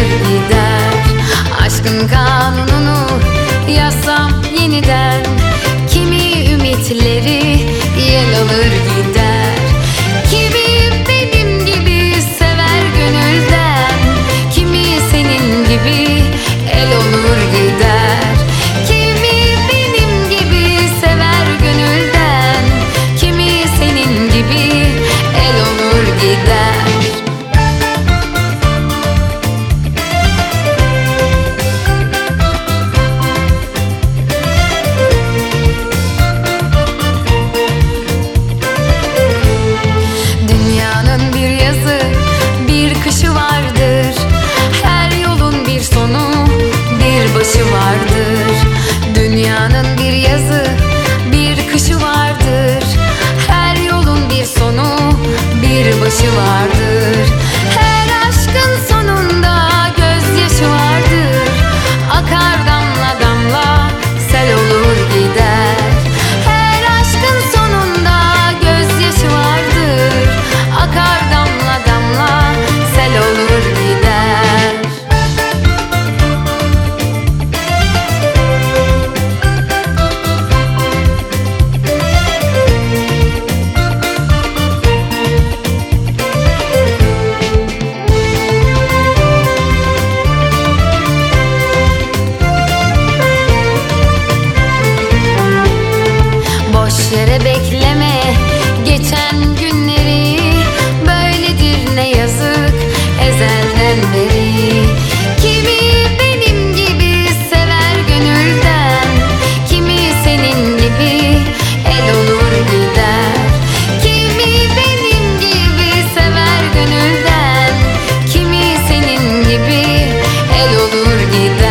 gider. Aşkın kanununu yazsam yeniden, kimi ümitleri yel alır gider. Kimi benim gibi sever gönülden, kimi senin gibi el olur gider. Kimi benim gibi sever gönülden, kimi senin gibi el olur gider. Dünyanın bir yazı, bir kışı vardır. Her yolun bir sonu, bir başı vardır. Dünyanın bir yazı, bir kışı vardır. Her yolun bir sonu, bir başı vardır. Her aşkın sonunda gözyaşı vardır. Akar damla damla, sel olur gider. Her aşkın sonunda gözyaşı vardır. Akar damla damla, sel olur gider. Boş yere bekleme geçen günleri, böyledir ne yazık ezelden beri. Kimi benim gibi sever gönülden, kimi senin gibi el olur gider. Kimi benim gibi sever gönülden, kimi senin gibi el olur gider.